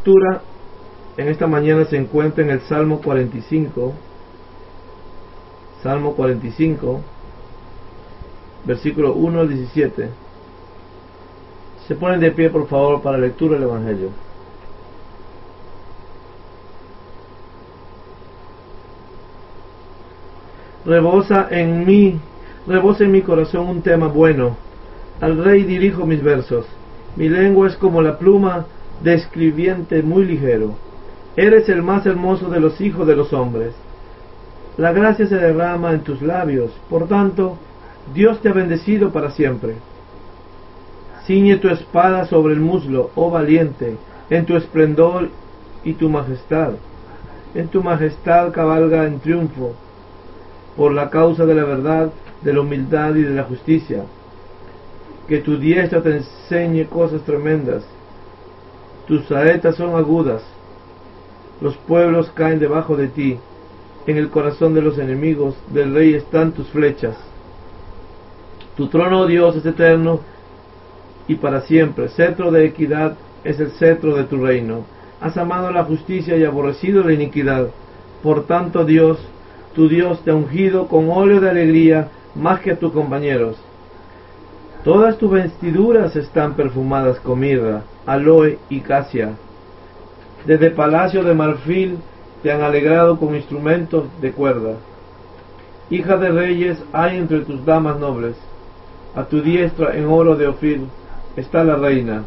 lectura en esta mañana se encuentra en el Salmo 45, versículo 1 al 17. Se ponen de pie, por favor, para la lectura del Evangelio. Rebosa en mi corazón un tema bueno. Al Rey dirijo mis versos. Mi lengua es como la pluma de escribiente muy ligero. Eres el más hermoso de los hijos de los hombres. La gracia se derrama en tus labios. Por tanto, Dios te ha bendecido para siempre. Ciñe tu espada sobre el muslo, oh valiente, en tu esplendor y tu majestad. En tu majestad cabalga en triunfo, por la causa de la verdad, de la humildad y de la justicia. Que tu diestra te enseñe cosas tremendas. Tus saetas son agudas. Los pueblos caen debajo de ti. En el corazón de los enemigos del rey están tus flechas. Tu trono, oh Dios, es eterno y para siempre. Cetro de equidad es el cetro de tu reino. Has amado la justicia y aborrecido la iniquidad. Por tanto, Dios, tu Dios, te ha ungido con óleo de alegría más que a tus compañeros. Todas tus vestiduras están perfumadas con mirra, aloe y casia. Desde palacio de marfil te han alegrado con instrumentos de cuerda. Hija de reyes hay entre tus damas nobles. A tu diestra en oro de Ofir está la reina.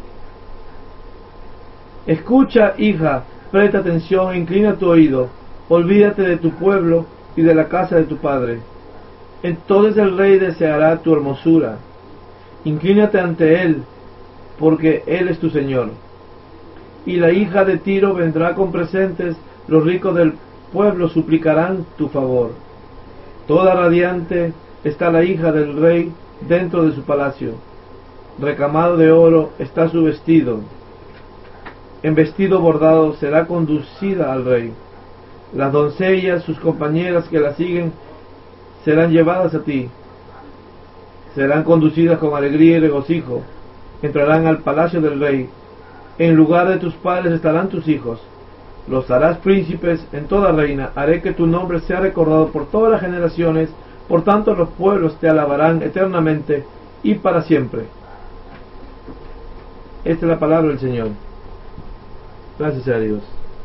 Escucha, hija, presta atención e inclina tu oído. Olvídate de tu pueblo y de la casa de tu padre. Entonces el rey deseará tu hermosura. Inclínate ante él, porque él es tu Señor. Y la hija de Tiro vendrá con presentes, los ricos del pueblo suplicarán tu favor. Toda radiante está la hija del rey dentro de su palacio. Recamado de oro está su vestido. En vestido bordado será conducida al rey. Las doncellas, sus compañeras que la siguen, serán llevadas a ti. Serán conducidas con alegría y regocijo. Entrarán al palacio del rey. En lugar de tus padres estarán tus hijos. Los harás príncipes en toda reina. Haré que tu nombre sea recordado por todas las generaciones. Por tanto, los pueblos te alabarán eternamente y para siempre. Esta es la palabra del Señor. Gracias a Dios.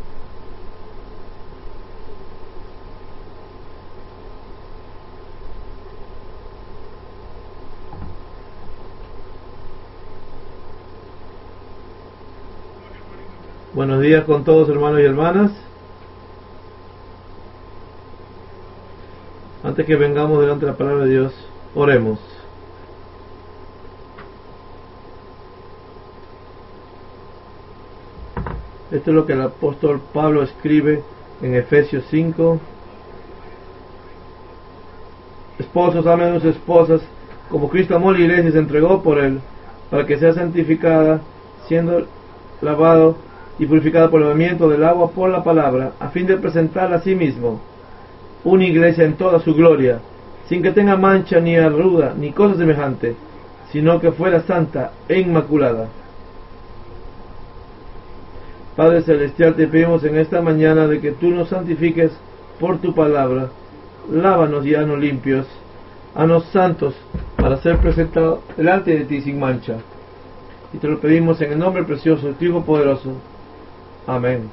Buenos días con todos, hermanos y hermanas. Antes que vengamos delante de la palabra de Dios, oremos. Esto es lo que el apóstol Pablo escribe en Efesios 5. Esposos, amen a sus esposas, como Cristo amó la iglesia y se entregó por él, para que sea santificada, siendo lavado y purificada por el lavamiento del agua por la palabra, a fin de presentarla a sí mismo, una iglesia en toda su gloria, sin que tenga mancha ni arruga ni cosa semejante, sino que fuera santa e inmaculada. Padre Celestial, te pedimos en esta mañana de que tú nos santifiques por tu palabra. Lávanos y haznos limpios, haznos santos, para ser presentados delante de ti sin mancha. Y te lo pedimos en el nombre precioso de tu Hijo poderoso. Amén.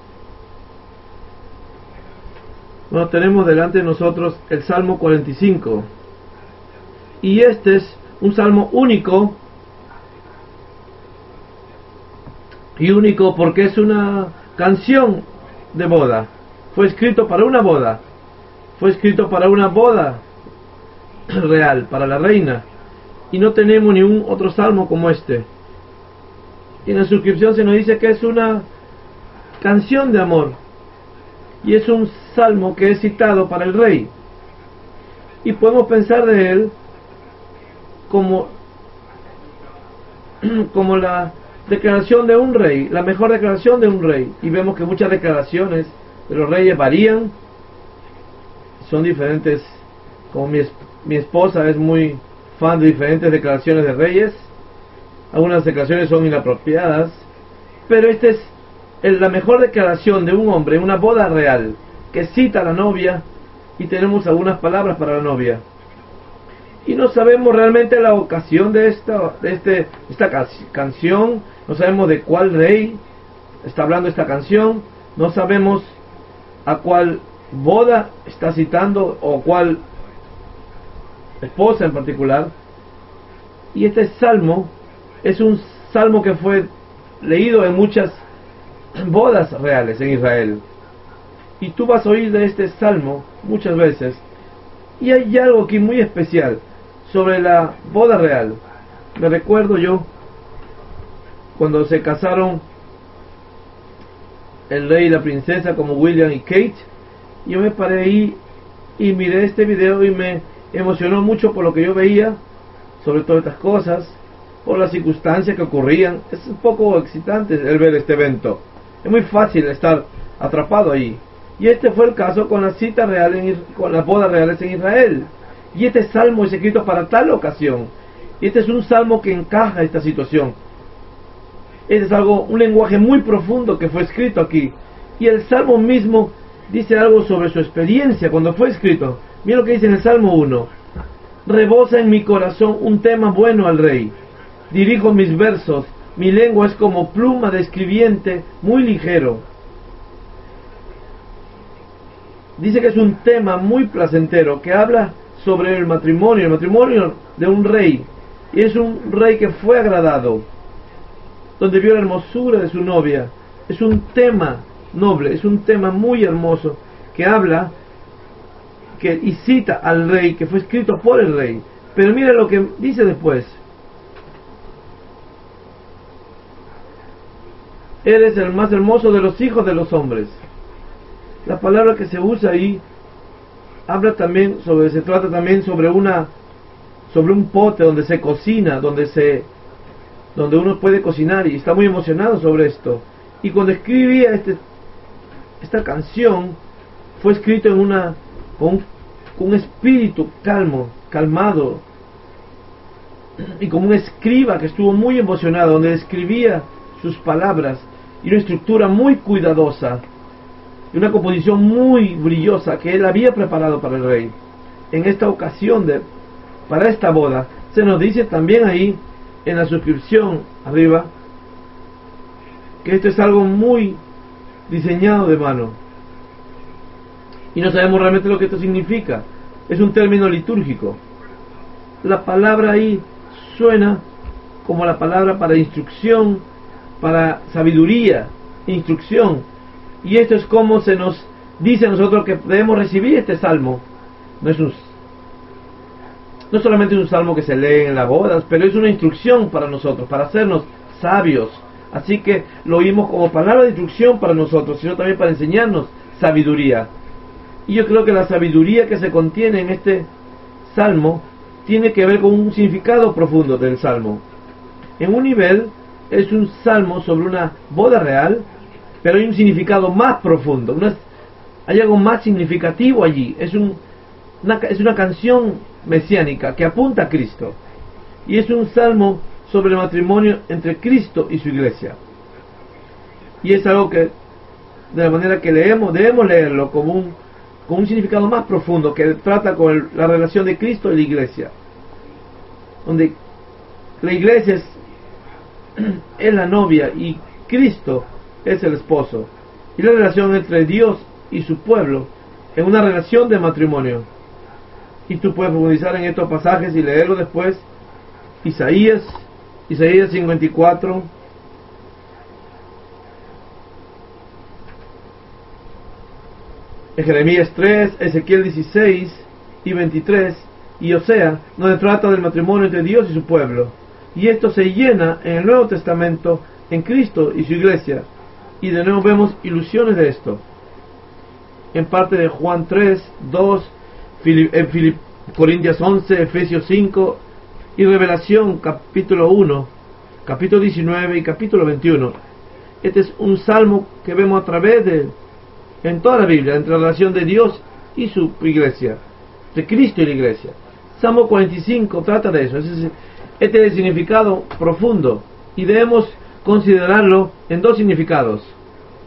Bueno, tenemos delante de nosotros el Salmo 45. Y este es un salmo único. Y único porque es una canción de boda. Fue escrito para una boda. Fue escrito para una boda real, para la reina. Y no tenemos ningún otro salmo como este. Y en la suscripción se nos dice que es una canción de amor. Y es un salmo que es citado para el rey. Y podemos pensar de él como la declaración de un rey, la mejor declaración de un rey. Y vemos que muchas declaraciones de los reyes varían, son diferentes. Como mi esposa es muy fan de diferentes declaraciones de reyes. Algunas declaraciones son inapropiadas, pero este es la mejor declaración de un hombre en una boda real, que cita a la novia, y tenemos algunas palabras para la novia. Y no sabemos realmente la ocasión de esta canción, no sabemos de cuál rey está hablando esta canción, no sabemos a cuál boda está citando o cuál esposa en particular. Y este salmo es un salmo que fue leído en muchas bodas reales en Israel, y tú vas a oír de este salmo muchas veces. Y hay algo aquí muy especial sobre la boda real. Me recuerdo yo cuando se casaron el rey y la princesa como William y Kate. Yo me paré ahí y miré este video y me emocionó mucho por lo que yo veía sobre todas estas cosas, por las circunstancias que ocurrían. Es un poco excitante el ver este evento, es muy fácil estar atrapado ahí. Y este fue el caso con la cita real con las bodas reales en Israel. Y este salmo es escrito para tal ocasión. Y este es un salmo que encaja esta situación. Este es un lenguaje muy profundo que fue escrito aquí. Y el salmo mismo dice algo sobre su experiencia cuando fue escrito. Mira lo que dice en el Salmo 1. Rebosa en mi corazón un tema bueno al rey. Dirijo mis versos. Mi lengua es como pluma de escribiente muy ligero. Dice que es un tema muy placentero que habla sobre el matrimonio de un rey. Y es un rey que fue agradado, donde vio la hermosura de su novia. Es un tema noble, es un tema muy hermoso que habla y cita al rey, que fue escrito por el rey. Pero mira lo que dice después. Eres el más hermoso de los hijos de los hombres. La palabra que se usa ahí habla también se trata también sobre un pote donde se cocina, donde uno puede cocinar, y está muy emocionado sobre esto. Y cuando escribía esta canción, fue escrito con un espíritu calmado, y como un escriba que estuvo muy emocionado, donde escribía sus palabras, y una estructura muy cuidadosa, y una composición muy brillosa que él había preparado para el rey. En esta ocasión para esta boda, se nos dice también ahí en la suscripción arriba que esto es algo muy diseñado de mano, y no sabemos realmente lo que esto significa. Es un término litúrgico. La palabra ahí suena como la palabra para instrucción, para sabiduría, instrucción. Y esto es como se nos dice a nosotros que debemos recibir este salmo. No solamente es un salmo que se lee en las bodas, pero es una instrucción para nosotros, para hacernos sabios. Así que lo oímos como palabra de instrucción para nosotros, sino también para enseñarnos sabiduría. Y yo creo que la sabiduría que se contiene en este salmo tiene que ver con un significado profundo del salmo. En un nivel es un salmo sobre una boda real, pero hay un significado más profundo, hay algo más significativo allí. Es una canción mesiánica que apunta a Cristo, y es un salmo sobre el matrimonio entre Cristo y su iglesia. Y es algo que, de la manera que debemos leerlo con un significado más profundo, que trata con la relación de Cristo y la iglesia, donde la iglesia es la novia y Cristo es el esposo, y la relación entre Dios y su pueblo es una relación de matrimonio. Y tú puedes profundizar en estos pasajes y leerlo después. Isaías 54, Jeremías 3, Ezequiel 16 y 23, y Osea, donde trata del matrimonio entre Dios y su pueblo. Y esto se llena en el Nuevo Testamento en Cristo y su iglesia. Y de nuevo vemos ilusiones de esto en parte de Juan 3, 2, Corintios 11, Efesios 5 y Revelación capítulo 1, capítulo 19 y capítulo 21. Este es un salmo que vemos a través en toda la Biblia, entre la relación de Dios y su iglesia, de Cristo y la iglesia. Salmo 45 trata de eso. Este es el significado profundo, y debemos considerarlo en dos significados.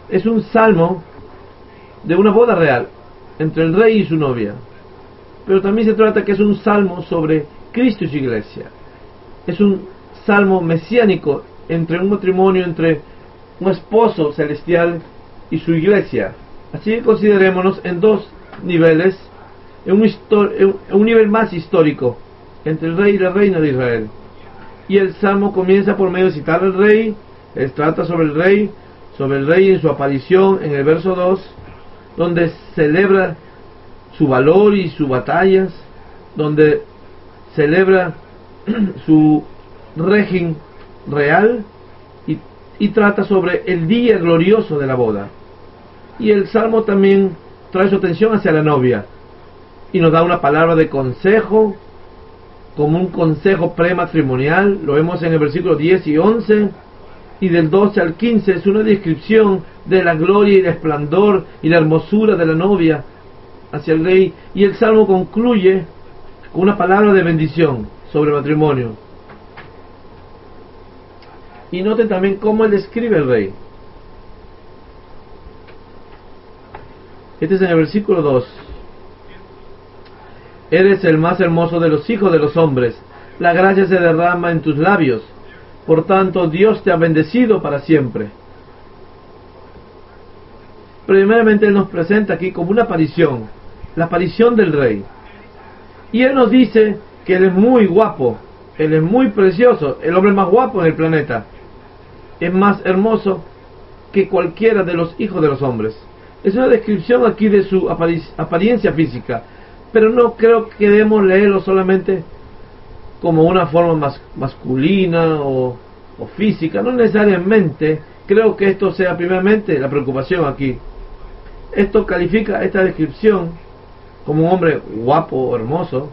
es un salmo de una boda real entre el rey y su novia, pero también se trata que es un salmo sobre Cristo y su iglesia. Es un salmo mesiánico entre un matrimonio, entre un esposo celestial y su iglesia. Así que considerémonos en dos niveles, en un nivel más histórico entre el rey y la reina de Israel. Y el salmo comienza por medio de citar al rey. Trata sobre el rey en su aparición en el verso 2, donde celebra su valor y sus batallas, donde celebra su régimen real, y trata sobre el día glorioso de la boda. Y el salmo también trae su atención hacia la novia y nos da una palabra de consejo, como un consejo prematrimonial. Lo vemos en el versículo 10 y 11, y del 12 al 15 es una descripción de la gloria y el esplendor y la hermosura de la novia hacia el rey. Y el salmo concluye con una palabra de bendición sobre el matrimonio. Y noten también cómo él describe al rey. Este es en el versículo 2. Eres el más hermoso de los hijos de los hombres, la gracia se derrama en tus labios, por tanto Dios te ha bendecido para siempre. Primeramente él nos presenta aquí como una aparición, la aparición del rey. Y él nos dice que él es muy guapo, él es muy precioso, el hombre más guapo en el planeta. Es más hermoso que cualquiera de los hijos de los hombres. Es una descripción aquí de su apariencia física, pero no creo que debemos leerlo solamente como una forma masculina o física. No necesariamente creo que esto sea primeramente la preocupación aquí. Esto califica esta descripción como un hombre guapo o hermoso,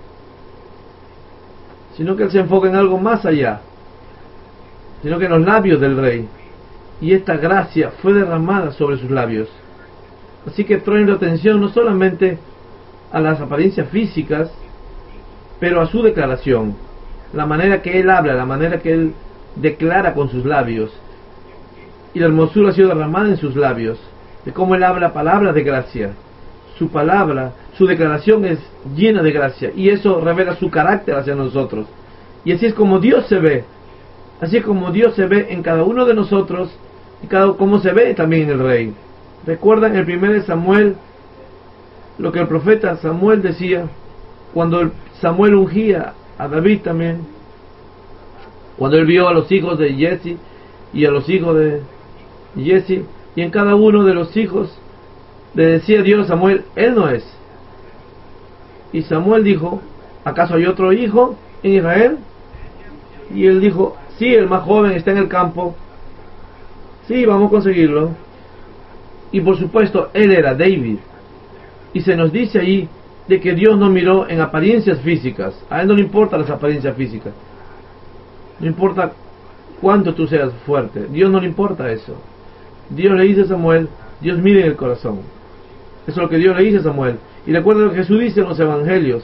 sino que él se enfoca en algo más allá, sino que en los labios del rey, y esta gracia fue derramada sobre sus labios. Así que trae la atención no solamente a las apariencias físicas, pero a su declaración, la manera que él habla, la manera que él declara con sus labios, y la hermosura ha sido derramada en sus labios, de cómo él habla palabras de gracia. Su palabra, su declaración es llena de gracia, y eso revela su carácter hacia nosotros. Y así es como Dios se ve. Así es como Dios se ve en cada uno de nosotros, y como se ve también en el rey. ¿Recuerdan el 1 Samuel? Lo que el profeta Samuel decía cuando Samuel ungía a David también, cuando él vio a los hijos de Jesse y a los hijos de Jesse, y en cada uno de los hijos le decía Dios a Samuel, él no es. Y Samuel dijo, ¿acaso hay otro hijo en Israel? Y él dijo, sí, el más joven está en el campo, sí, vamos a conseguirlo. Y por supuesto él era David. Y se nos dice ahí de que Dios no miró en apariencias físicas. A él no le importan las apariencias físicas, no importa cuánto tú seas fuerte, Dios no le importa eso. Dios le dice a Samuel, Dios mira en el corazón. Eso es lo que Dios le dice a Samuel. Y recuerda lo que Jesús dice en los evangelios,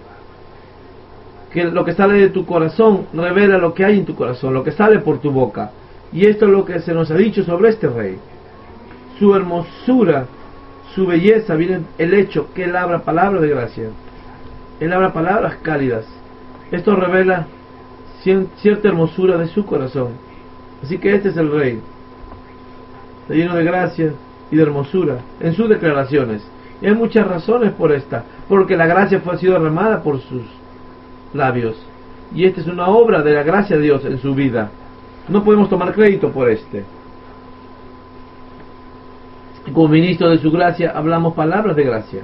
que lo que sale de tu corazón revela lo que hay en tu corazón, lo que sale por tu boca. Y esto es lo que se nos ha dicho sobre este rey. Su hermosura, su belleza, viene el hecho que él habla palabras de gracia, él habla palabras cálidas. Esto revela cierta hermosura de su corazón. Así que este es el rey, está lleno de gracia y de hermosura en sus declaraciones. Y hay muchas razones por esta, porque la gracia ha sido derramada por sus labios, y esta es una obra de la gracia de Dios en su vida. No podemos tomar crédito por este. Como ministro de su gracia hablamos palabras de gracia.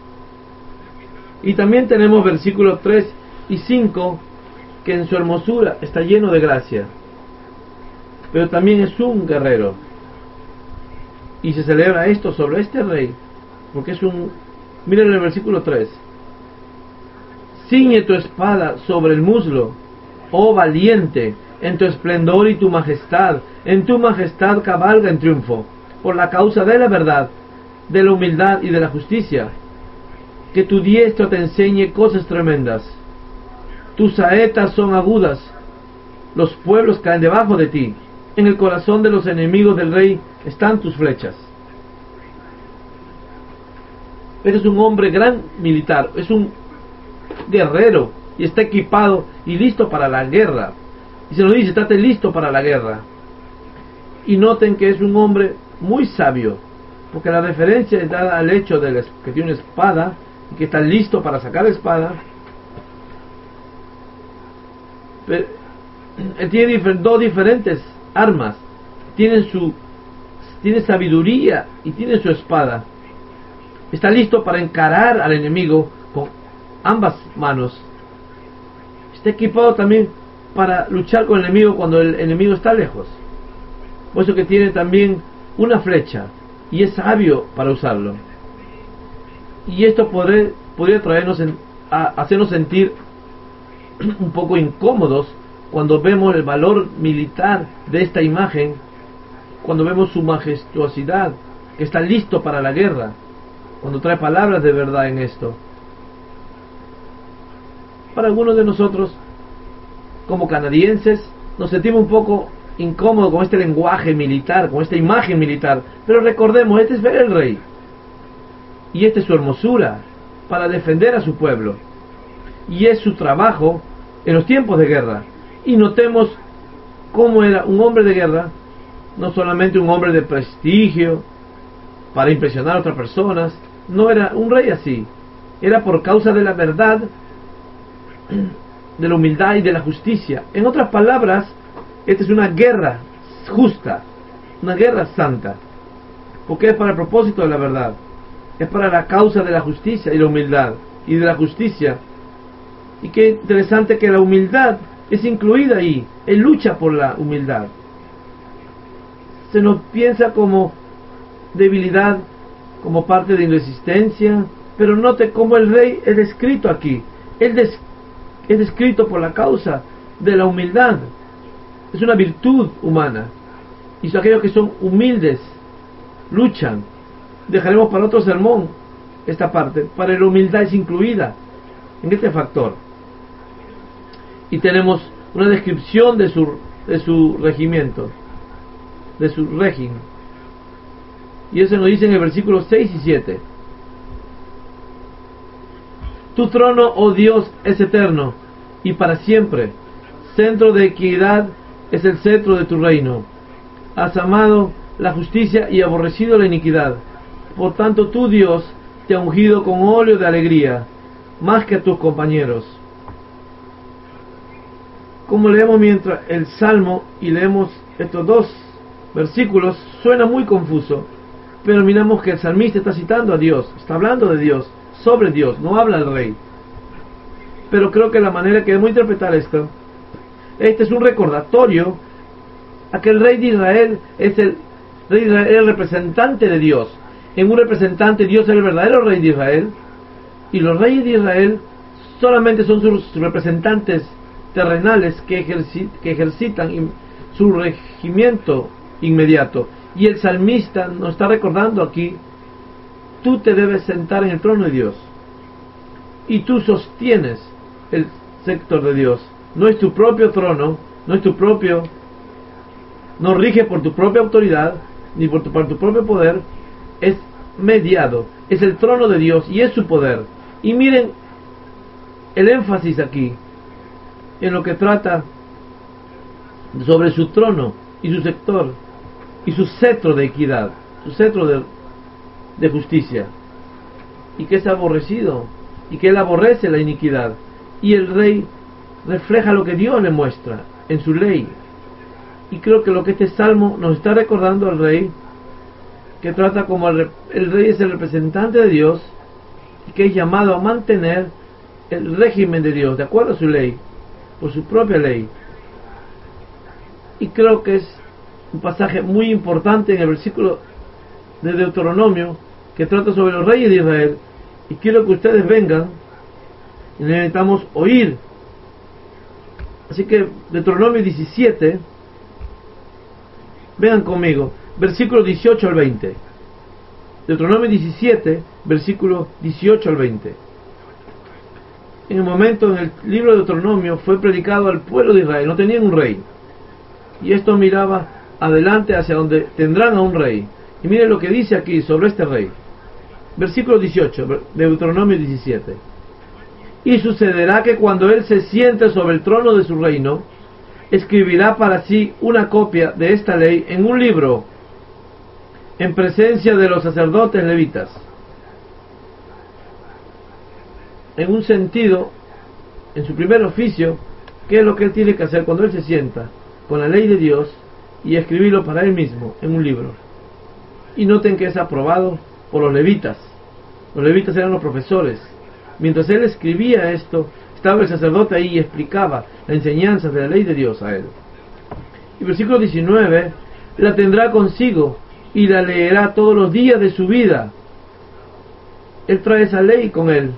Y también tenemos versículos 3 y 5, que en su hermosura está lleno de gracia, pero también es un guerrero. Y se celebra esto sobre este rey, porque es un... Miren el versículo 3. Ciñe tu espada sobre el muslo, oh valiente, en tu esplendor y tu majestad, en tu majestad cabalga en triunfo, por la causa de la verdad, de la humildad y de la justicia. Que tu diestra te enseñe cosas tremendas. Tus saetas son agudas, los pueblos caen debajo de ti, En el corazón de los enemigos del rey están tus flechas. Eres un hombre gran militar, es un guerrero y está equipado y listo para la guerra. Y se nos dice, estate listo para la guerra. Y noten que es un hombre muy sabio, porque la referencia es dada al hecho de que tiene una espada y que está listo para sacar la espada. Pero él tiene dos diferentes armas. Tiene sabiduría y tiene su espada. Está listo para encarar al enemigo con ambas manos. Está equipado también para luchar con el enemigo cuando el enemigo está lejos. Por eso que tiene también una flecha y es sabio para usarlo. Y esto podría traernos hacernos sentir un poco incómodos cuando vemos el valor militar de esta imagen, cuando vemos su majestuosidad, que está listo para la guerra, cuando trae palabras de verdad en esto. Para algunos de nosotros, como canadienses, nos sentimos un poco incómodos con este lenguaje militar, con esta imagen militar, pero recordemos, este es el rey, y esta es su hermosura, para defender a su pueblo, y es su trabajo en los tiempos de guerra. Y notemos cómo era un hombre de guerra, no solamente un hombre de prestigio para impresionar a otras personas, no era un rey así, era por causa de la verdad, de la humildad y de la justicia. En otras palabras, esta es una guerra justa, una guerra santa, porque es para el propósito de la verdad, es para la causa de la justicia y la humildad y de la justicia. Y qué interesante que la humildad es incluida ahí. Él lucha por la humildad. Se nos piensa como debilidad, como parte de irresistencia, pero note cómo el rey es descrito aquí. Él es descrito por la causa de la humildad. Es una virtud humana. Y son aquellos que son humildes, luchan. Dejaremos para otro sermón esta parte. Para la humildad es incluida en este factor. Y tenemos una descripción de su regimiento, de su régimen. Y eso nos dice en el versículo 6 y 7. Tu trono, oh Dios, es eterno y para siempre. Centro de equidad es el cetro de tu reino. Has amado la justicia y aborrecido la iniquidad. Por tanto, tú, Dios, te ha ungido con óleo de alegría, más que a tus compañeros. Como leemos mientras el Salmo y leemos estos dos versículos, suena muy confuso, pero miramos que el salmista está citando a Dios, está hablando de Dios, sobre Dios, no habla al rey. Pero creo que la manera que debemos interpretar esto, este es un recordatorio a que el rey de Israel es el representante de Dios. En un representante, Dios es el verdadero rey de Israel, y los reyes de Israel solamente son sus representantes terrenales que ejercitan su regimiento inmediato. Y el salmista nos está recordando aquí: tú te debes sentar en el trono de Dios y tú sostienes el sector de Dios. No es tu propio trono, no rige por tu propia autoridad ni por tu propio poder, es mediado, es el trono de Dios y es su poder. Y miren el énfasis aquí en lo que trata sobre su trono y su sector y su cetro de equidad, su cetro de justicia, y que es aborrecido, y que él aborrece la iniquidad. Y el rey refleja lo que Dios le muestra en su ley. Y creo que lo que este salmo nos está recordando al rey, que trata como el rey es el representante de Dios y que es llamado a mantener el régimen de Dios de acuerdo a su ley, por su propia ley. Y creo que es un pasaje muy importante en el versículo de Deuteronomio que trata sobre los reyes de Israel, y quiero que ustedes vengan y necesitamos oír. Así que Deuteronomio 17, vengan conmigo, versículo 18 al 20. Deuteronomio 17, versículo 18 al 20. En el momento en el libro de Deuteronomio fue predicado al pueblo de Israel, no tenían un rey, y esto miraba adelante hacia donde tendrán a un rey. Y miren lo que dice aquí sobre este rey. Versículo 18, Deuteronomio 17. Y sucederá que cuando él se siente sobre el trono de su reino, escribirá para sí una copia de esta ley en un libro, en presencia de los sacerdotes levitas. En un sentido, en su primer oficio, ¿qué es lo que él tiene que hacer cuando él se sienta con la ley de Dios y escribirlo para él mismo en un libro? Y noten que es aprobado por los levitas. Los levitas eran los profesores. Mientras él escribía esto, estaba el sacerdote ahí y explicaba la enseñanza de la ley de Dios a él. Y versículo 19, la tendrá consigo y la leerá todos los días de su vida. Él trae esa ley con él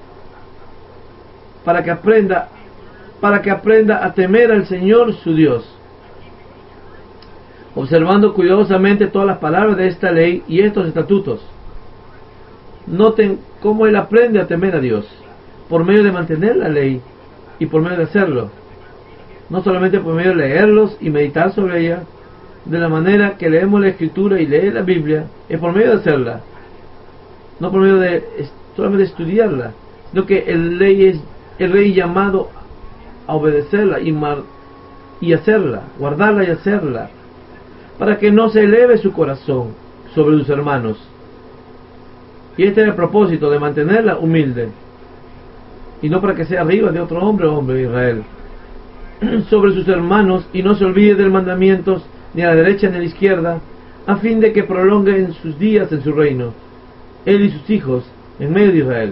para que aprenda a temer al Señor su Dios, observando cuidadosamente todas las palabras de esta ley y estos estatutos. Noten cómo él aprende a temer a Dios, por medio de mantener la ley y por medio de hacerlo. No solamente por medio de leerlos y meditar sobre ella, de la manera que leemos la Escritura y leer la Biblia, es por medio de hacerla. No por medio de solamente estudiarla, sino que el rey llamado a obedecerla y hacerla, guardarla y hacerla, para que no se eleve su corazón sobre sus hermanos. Y este es el propósito, de mantenerla humilde, y no para que sea arriba de otro hombre o hombre de Israel, sobre sus hermanos, y no se olvide del mandamiento ni a la derecha ni a la izquierda, a fin de que prolonguen sus días en su reino, él y sus hijos, en medio de Israel.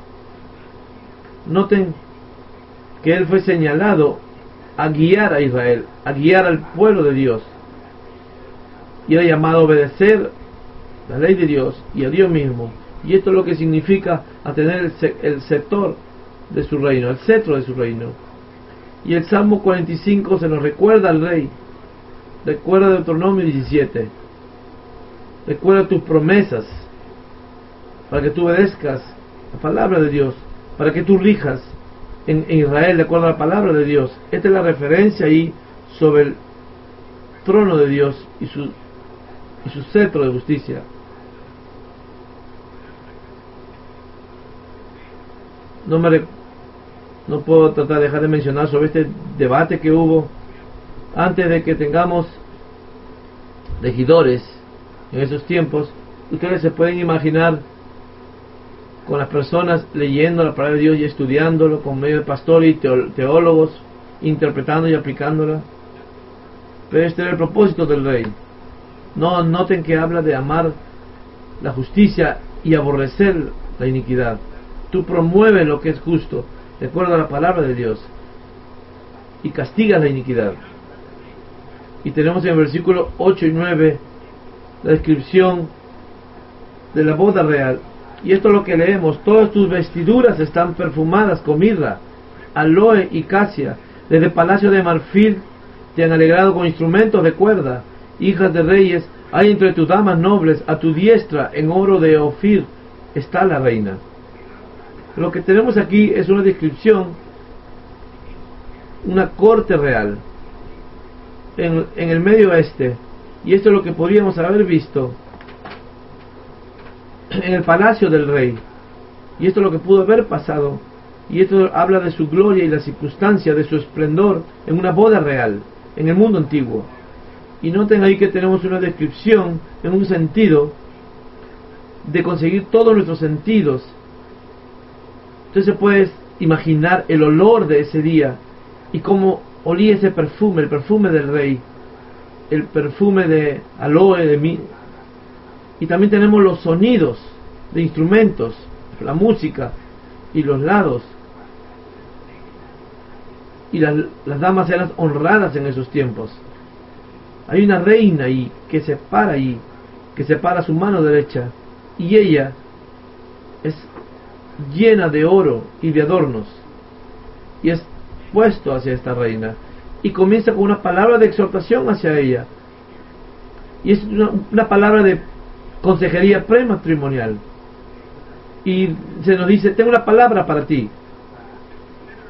Noten que él fue señalado a guiar a Israel, a guiar al pueblo de Dios, y era llamado a obedecer la ley de Dios y a Dios mismo. Y esto es lo que significa a tener el sector de su reino, el cetro de su reino. Y el Salmo 45 se nos recuerda al rey. Recuerda Deuteronomio 17. Recuerda tus promesas, para que tú obedezcas la palabra de Dios, para que tú rijas en Israel de acuerdo a la palabra de Dios. Esta es la referencia ahí sobre el trono de Dios y su cetro de justicia. No puedo tratar de dejar de mencionar sobre este debate que hubo antes de que tengamos regidores en esos tiempos. Ustedes se pueden imaginar con las personas leyendo la palabra de Dios y estudiándolo con medio de pastores y teólogos, interpretando y aplicándola. Pero este era el propósito del rey. No noten que habla de amar la justicia y aborrecer la iniquidad. Tú promueves lo que es justo, de acuerdo a la palabra de Dios, y castigas la iniquidad. Y tenemos en el versículo 8 y 9 la descripción de la boda real. Y esto es lo que leemos: todas tus vestiduras están perfumadas con mirra, aloe y casia. Desde palacio de marfil te han alegrado con instrumentos de cuerda. Hijas de reyes hay entre tus damas nobles, a tu diestra en oro de Ofir está la reina. Lo que tenemos aquí es una descripción, una corte real en el Medio Oeste, y esto es lo que podríamos haber visto en el palacio del rey, y esto es lo que pudo haber pasado, y esto habla de su gloria y la circunstancia de su esplendor en una boda real en el mundo antiguo. Y noten ahí que tenemos una descripción en un sentido de conseguir todos nuestros sentidos. Entonces puedes imaginar el olor de ese día y cómo olía ese perfume, el perfume del rey, el perfume de aloe, de mí. Y también tenemos los sonidos de instrumentos, la música y los lados. Y las damas eran honradas en esos tiempos. Hay una reina ahí que se para su mano derecha, y ella es llena de oro y de adornos, y es puesto hacia esta reina, y comienza con una palabra de exhortación hacia ella, y es una palabra de consejería prematrimonial, y se nos dice: tengo una palabra para ti,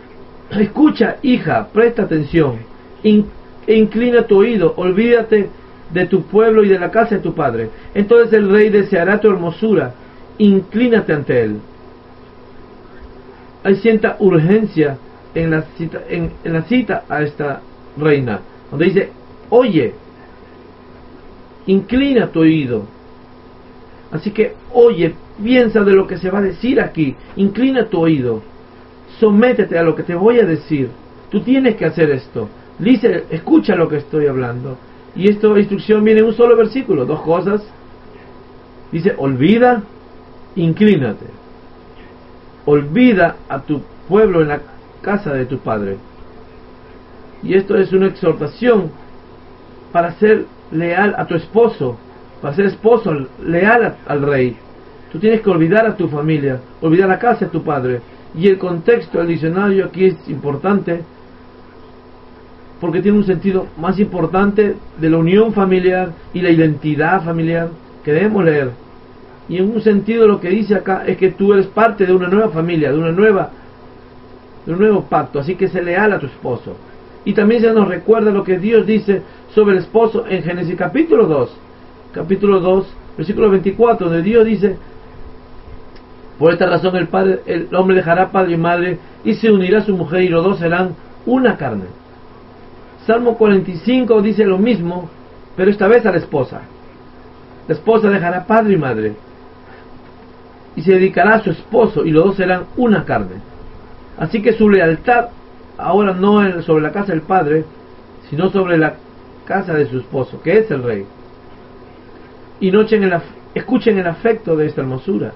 escucha, hija, presta atención, e inclina tu oído, olvídate de tu pueblo y de la casa de tu padre. Entonces el rey deseará tu hermosura, inclínate ante él. Hay cierta urgencia en la cita a esta reina, donde dice, oye, inclina tu oído. Así que, oye, piensa de lo que se va a decir aquí, inclina tu oído, sométete a lo que te voy a decir, tú tienes que hacer esto, dice, escucha lo que estoy hablando. Y esta instrucción viene en un solo versículo, dos cosas, dice, olvida, inclínate, olvida a tu pueblo en la casa de tu padre. Y esto es una exhortación para ser leal a tu esposo, para ser esposo leal al rey. Tú tienes que olvidar a tu familia, olvidar la casa de tu padre. Y el contexto, el diccionario aquí es importante porque tiene un sentido más importante de la unión familiar y la identidad familiar que debemos leer. Y en un sentido lo que dice acá es que tú eres parte de una nueva familia, de un nuevo pacto, así que sé leal a tu esposo. Y también se nos recuerda lo que Dios dice sobre el esposo en Génesis capítulo 2, versículo 24, donde Dios dice, por esta razón el hombre dejará padre y madre y se unirá a su mujer y los dos serán una carne. Salmo 45 dice lo mismo, pero esta vez a la esposa. La esposa dejará padre y madre y se dedicará a su esposo y los dos serán una carne. Así que su lealtad ahora no es sobre la casa del padre, sino sobre la casa de su esposo, que es el rey. Y escuchen el afecto de esta hermosura.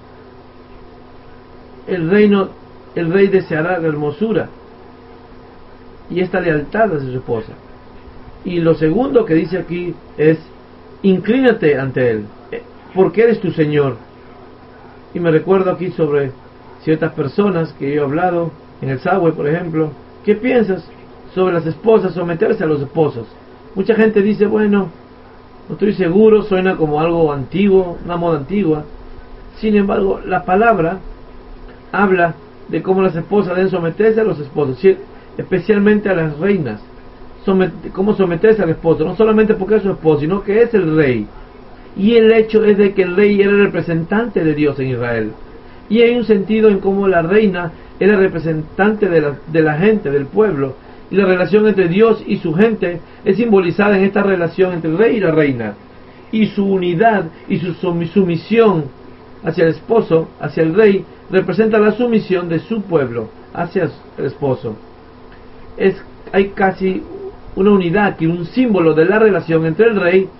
El rey deseará la hermosura y esta lealtad hacia su esposa. Y lo segundo que dice aquí es, inclínate ante él, porque eres tu Señor. Y me recuerdo aquí sobre ciertas personas que yo he hablado, en el subway por ejemplo. ¿Qué piensas sobre las esposas someterse a los esposos? Mucha gente dice, bueno, no estoy seguro, suena como algo antiguo, una moda antigua. Sin embargo, la palabra habla de cómo las esposas deben someterse a los esposos, especialmente a las reinas. Cómo someterse al esposo, no solamente porque es su esposo, sino que es el rey. Y el hecho es de que el rey era el representante de Dios en Israel. Y hay un sentido en cómo la reina era representante de la gente, del pueblo. Y la relación entre Dios y su gente es simbolizada en esta relación entre el rey y la reina. Y su unidad y su sumisión hacia el esposo, hacia el rey, representa la sumisión de su pueblo hacia el esposo. Hay casi una unidad aquí, un símbolo de la relación entre el rey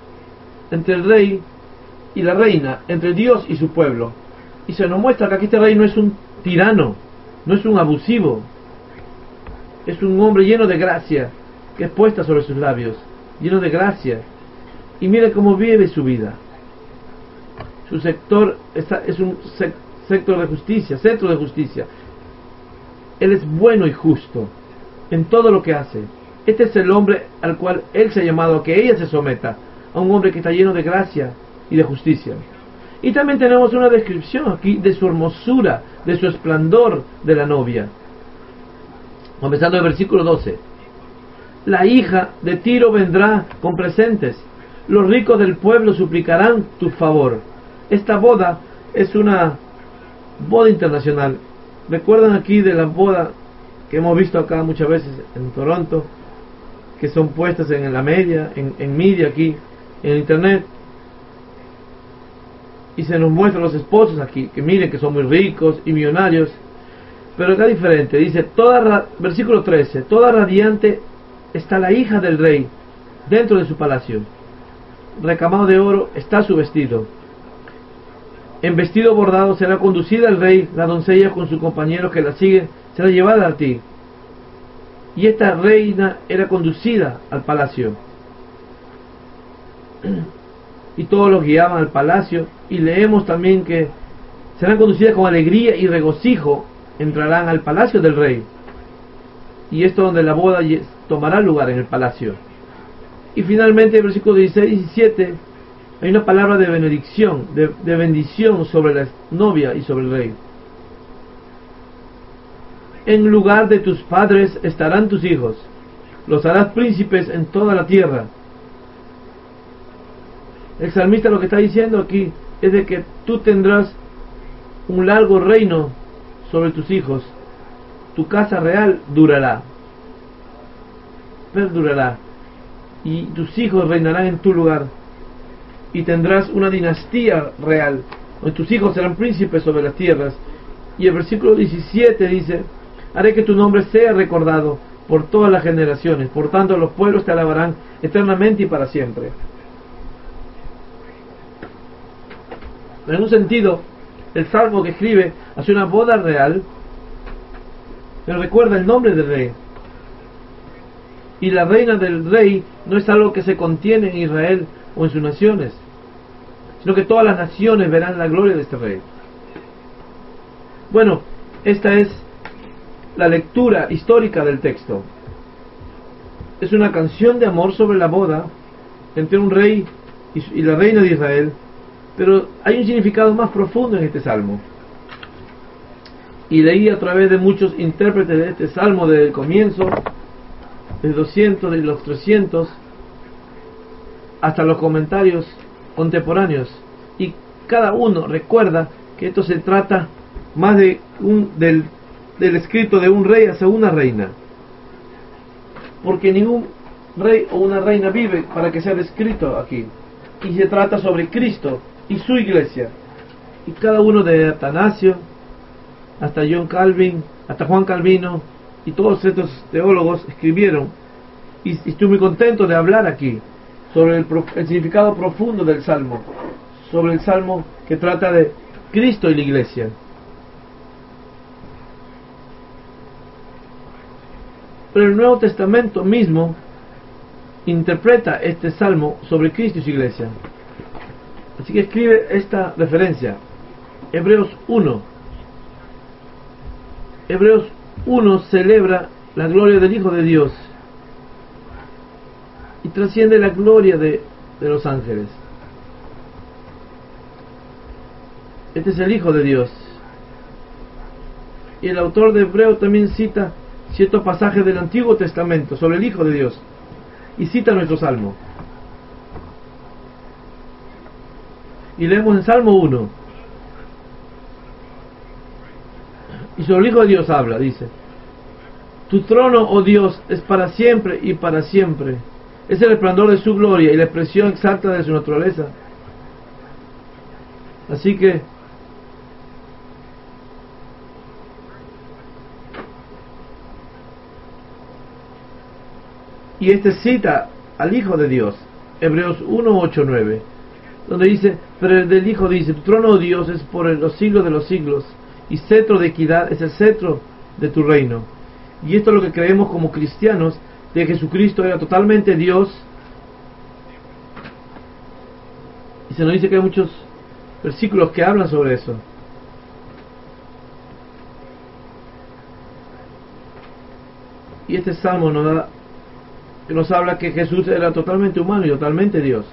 y la reina, entre Dios y su pueblo. Y se nos muestra que aquí este rey no es un tirano, no es un abusivo, es un hombre lleno de gracia, que es puesta sobre sus labios, lleno de gracia. Y mire cómo vive su vida. Su sector es un sector de justicia, centro de justicia. Él es bueno y justo en todo lo que hace. Este es el hombre al cual él se ha llamado a que ella se someta, a un hombre que está lleno de gracia y de justicia. Y también tenemos una descripción aquí de su hermosura, de su esplendor de la novia. Comenzando el versículo 12. La hija de Tiro vendrá con presentes, los ricos del pueblo suplicarán tu favor. Esta boda es una boda internacional. ¿Recuerdan aquí de la boda que hemos visto acá muchas veces en Toronto, que son puestas en la media, en media aquí, en internet? Y se nos muestran los esposos aquí, que miren que son muy ricos y millonarios. Pero acá es diferente, dice, versículo 13, toda radiante está la hija del rey dentro de su palacio. Recamado de oro está su vestido. En vestido bordado será conducida al rey, la doncella con sus compañeros que la siguen, será llevada a ti. Y esta reina era conducida al palacio. Y todos los guiaban al palacio. Y leemos también que serán conducidas con alegría y regocijo, entrarán al palacio del rey. Y esto donde la boda tomará lugar en el palacio. Y finalmente, en versículos 16 y 17, hay una palabra de benedicción, de bendición sobre la novia y sobre el rey. En lugar de tus padres estarán tus hijos, los harás príncipes en toda la tierra. El salmista lo que está diciendo aquí es de que tú tendrás un largo reino sobre tus hijos. Tu casa real durará, perdurará, y tus hijos reinarán en tu lugar, y tendrás una dinastía real, donde tus hijos serán príncipes sobre las tierras. Y el versículo 17 dice: haré que tu nombre sea recordado por todas las generaciones, por tanto los pueblos te alabarán eternamente y para siempre. En un sentido, el salmo que escribe hace una boda real, pero recuerda el nombre del rey. Y la reina del rey no es algo que se contiene en Israel o en sus naciones, sino que todas las naciones verán la gloria de este rey. Bueno, esta es la lectura histórica del texto. Es una canción de amor sobre la boda entre un rey y la reina de Israel, pero hay un significado más profundo en este salmo. Y leí a través de muchos intérpretes de este salmo desde el comienzo, del 200 y los 300, hasta los comentarios contemporáneos, y cada uno recuerda que esto se trata más de del escrito de un rey hacia una reina, porque ningún rey o una reina vive para que sea descrito aquí, y se trata sobre Cristo y su iglesia. Y cada uno, de Atanasio hasta John Calvin, hasta Juan Calvino y todos estos teólogos escribieron, y estoy muy contento de hablar aquí sobre el significado profundo del salmo, sobre el salmo que trata de Cristo y la iglesia. Pero el Nuevo Testamento mismo interpreta este salmo sobre Cristo y su iglesia. Así que escribe esta referencia: Hebreos 1. Hebreos 1 celebra la gloria del Hijo de Dios y trasciende la gloria de los ángeles. Este es el Hijo de Dios. Y el autor de Hebreos también cita ciertos pasajes del Antiguo Testamento sobre el Hijo de Dios, y cita nuestro salmo. Y leemos en Salmo 1, y sobre el Hijo de Dios habla, dice: tu trono, oh Dios, es para siempre y para siempre. Es el resplandor de su gloria y la expresión exacta de su naturaleza. Así que y este cita al Hijo de Dios, Hebreos 1, 8, 9, donde dice: pero el del Hijo dice: tu trono, oh Dios, es por los siglos de los siglos, y cetro de equidad es el cetro de tu reino. Y esto es lo que creemos como cristianos, de que Jesucristo era totalmente Dios. Y se nos dice que hay muchos versículos que hablan sobre eso. Y este salmo nos habla que Jesús era totalmente humano y totalmente Dios.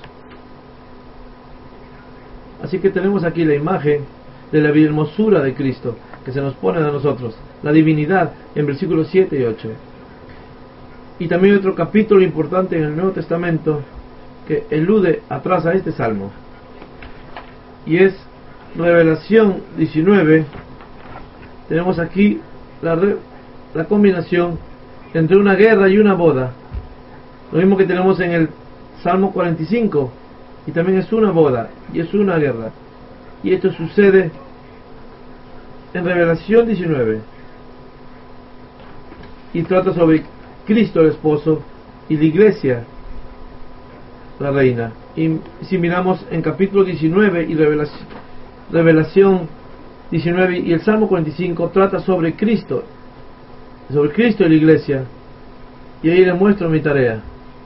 Así que tenemos aquí la imagen de la hermosura de Cristo que se nos pone a nosotros, la divinidad, en versículos 7 y 8. Y también otro capítulo importante en el Nuevo Testamento que elude atrás a este salmo, y es Revelación 19. Tenemos aquí la combinación entre una guerra y una boda, lo mismo que tenemos en el Salmo 45, y también es una boda y es una guerra. Y esto sucede en Revelación 19, y trata sobre Cristo el esposo y la iglesia la reina. Y si miramos en capítulo 19 y Revelación 19 y el Salmo 45, trata sobre Cristo y la iglesia, y ahí les muestro mi tarea.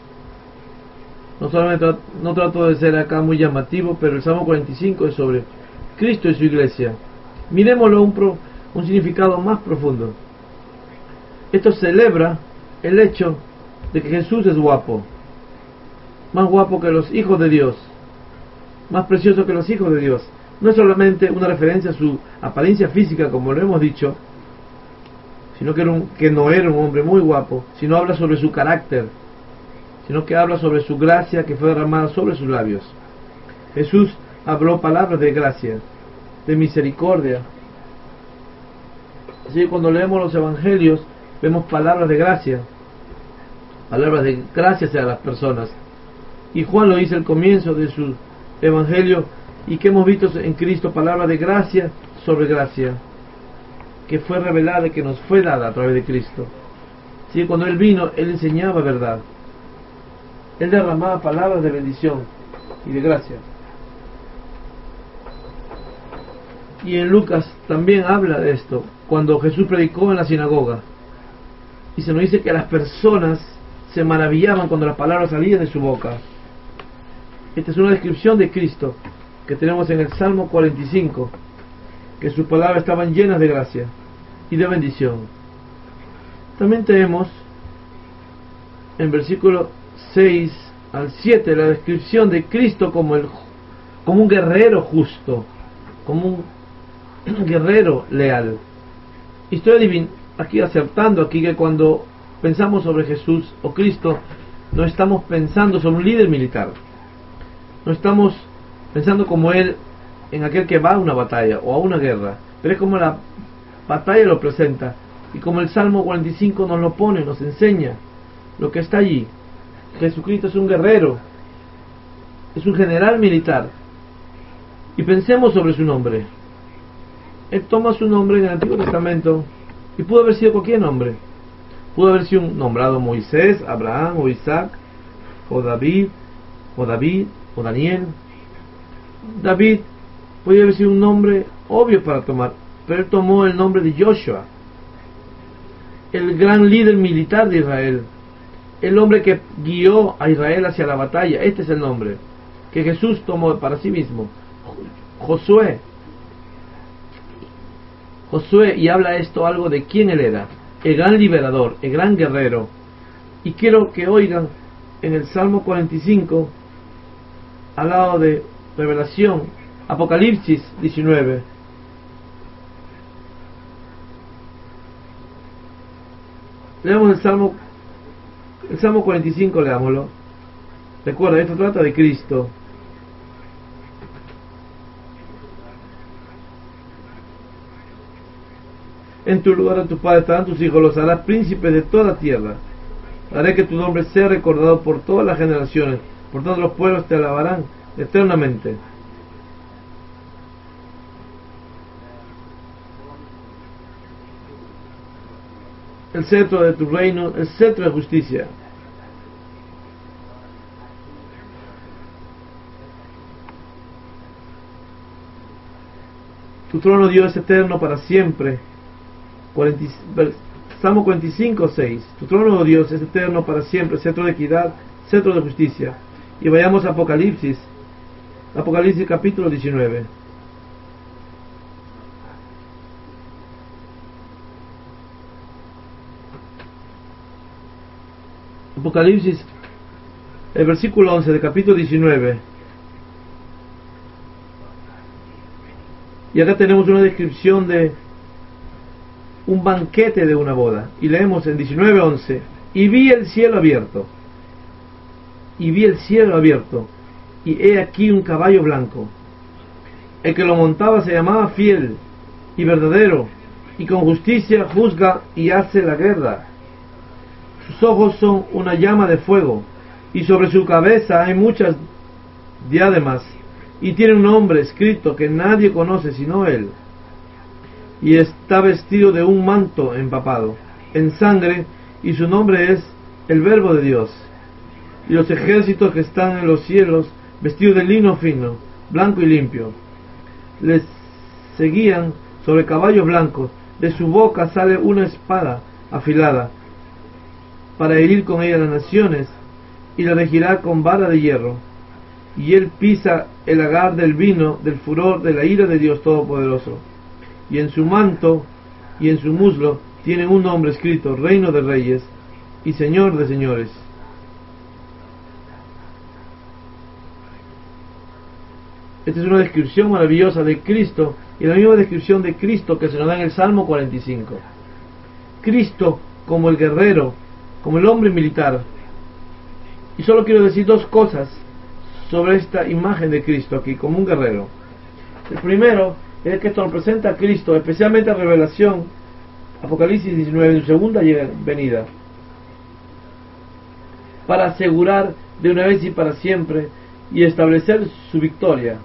No trato de ser acá muy llamativo, pero el Salmo 45 es sobre Cristo y su iglesia. Miremoslo un significado más profundo. Esto celebra el hecho de que Jesús es guapo, más guapo que los hijos de Dios, más precioso que los hijos de Dios. No es solamente una referencia a su apariencia física, como lo hemos dicho, sino que no era un hombre muy guapo, sino habla sobre su carácter, sino que habla sobre su gracia que fue derramada sobre sus labios. Jesús habló palabras de gracia, de misericordia. Así que cuando leemos los evangelios, vemos palabras de gracia hacia las personas. Y Juan lo dice al comienzo de su evangelio, y que hemos visto en Cristo palabras de gracia sobre gracia, que fue revelada y que nos fue dada a través de Cristo. Así que cuando Él vino, Él enseñaba verdad. Él derramaba palabras de bendición y de gracia. Y en Lucas también habla de esto, cuando Jesús predicó en la sinagoga. Y se nos dice que las personas se maravillaban cuando las palabras salían de su boca. Esta es una descripción de Cristo que tenemos en el Salmo 45, que sus palabras estaban llenas de gracia y de bendición. También tenemos en versículo 6 al 7 la descripción de Cristo como un guerrero justo, como un guerrero leal. Y estoy aquí acertando que cuando pensamos sobre Jesús o Cristo, no estamos pensando sobre un líder militar, no estamos pensando como Él en aquel que va a una batalla o a una guerra, pero es como la batalla lo presenta, y como el Salmo 45 nos lo pone, nos enseña lo que está allí. Jesucristo es un guerrero, es un general militar. Y pensemos sobre su nombre. Él toma su nombre en el Antiguo Testamento, y pudo haber sido cualquier nombre. Pudo haber sido nombrado Moisés, Abraham, o Isaac, o David, o Daniel. David podía haber sido un nombre obvio para tomar, pero él tomó el nombre de Joshua, el gran líder militar de Israel, el hombre que guió a Israel hacia la batalla. Este es el nombre que Jesús tomó para sí mismo. Josué, y habla esto algo de quién él era, el gran liberador, el gran guerrero. Y quiero que oigan en el Salmo 45, al lado de Revelación, Apocalipsis 19. Leamos el Salmo 45, leámoslo. Recuerda, esto trata de Cristo. En tu lugar a tu Padre estarán tus hijos, los harás príncipes de toda tierra. Haré que tu nombre sea recordado por todas las generaciones, por todos los pueblos te alabarán eternamente. El cetro de tu reino, el cetro de justicia. Tu trono, Dios, es eterno para siempre. Salmo 45, 6. Tu trono, oh Dios, es eterno para siempre, cetro de equidad, cetro de justicia. Y vayamos a Apocalipsis capítulo 19. Apocalipsis, el versículo 11 del capítulo 19. Y acá tenemos una descripción de un banquete de una boda. Y leemos en 19:11. Y vi el cielo abierto. Y he aquí un caballo blanco. El que lo montaba se llamaba Fiel y Verdadero, y con justicia juzga y hace la guerra. Sus ojos son una llama de fuego, y sobre su cabeza hay muchas diademas, y tiene un nombre escrito que nadie conoce sino él. Y está vestido de un manto empapado en sangre, y su nombre es el Verbo de Dios. Y los ejércitos que están en los cielos, vestidos de lino fino, blanco y limpio, les seguían sobre caballos blancos. De su boca sale una espada afilada, para herir con ella las naciones, y la regirá con vara de hierro. Y él pisa el lagar del vino del furor de la ira de Dios Todopoderoso. Y en su manto y en su muslo tiene un nombre escrito: Reino de Reyes y Señor de Señores. Esta es una descripción maravillosa de Cristo, y la misma descripción de Cristo que se nos da en el Salmo 45. Cristo como el guerrero, como el hombre militar. Y solo quiero decir dos cosas sobre esta imagen de Cristo aquí, como un guerrero. El primero es que esto representa a Cristo, especialmente a Revelación, Apocalipsis 19, en su segunda venida, para asegurar de una vez y para siempre y establecer su victoria.